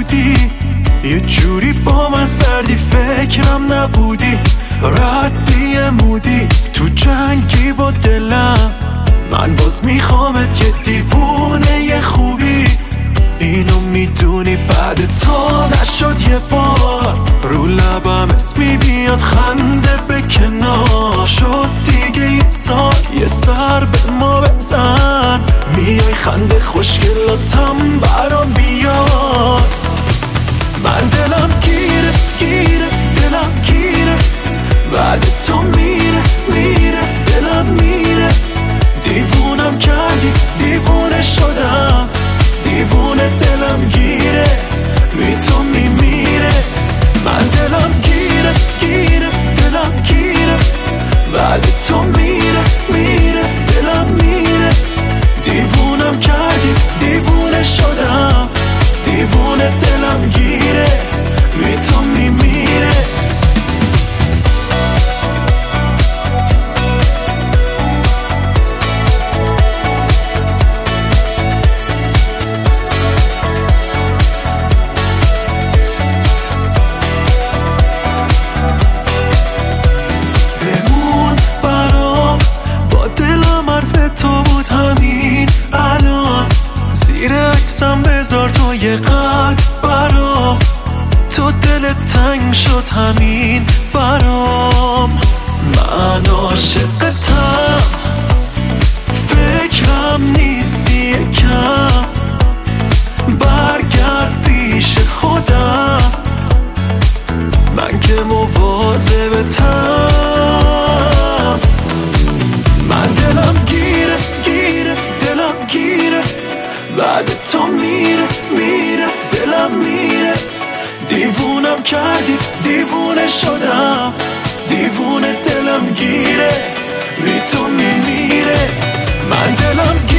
بودی، یه جوری با من سردی فکرم نبودی، ردی مودی تو جنگی با دلم. من باز میخوامت یه دیوونه یه خوبی، اینو میدونی بعد تو نشد یه بار. رو لبم اسمی بیاد خنده به کنار، شد دیگه یه سال یه سر به ما بزن، میای خنده خوشگلاتم برام بیاد. من دلم گیره گیره دلم گیره، بعد تو میره میره دلم میره. دیوونم کردی دیوونه شدم، دیوونه دلم گیره بی تو میمیره. من دلم گیره گیره دلم گیره، بعد تو میره میره دلم میره. دیوونم کردی دیوونه شدم، دیوونه دلم گیره بی تو میمیره. بذار تو یه قلب برام، تو دلت تنگ شد همین برام. من عاشقتم فکرم نیستی یکم، برگرد پیش خودم من که مواظبتم. من دلم گیره گیره دلم گیره، بعد تو میره میره دلم میره. دیوونم کردی دیوونه شدم، دیوونه دلم گیره بی تو میمیره. من دلم گیره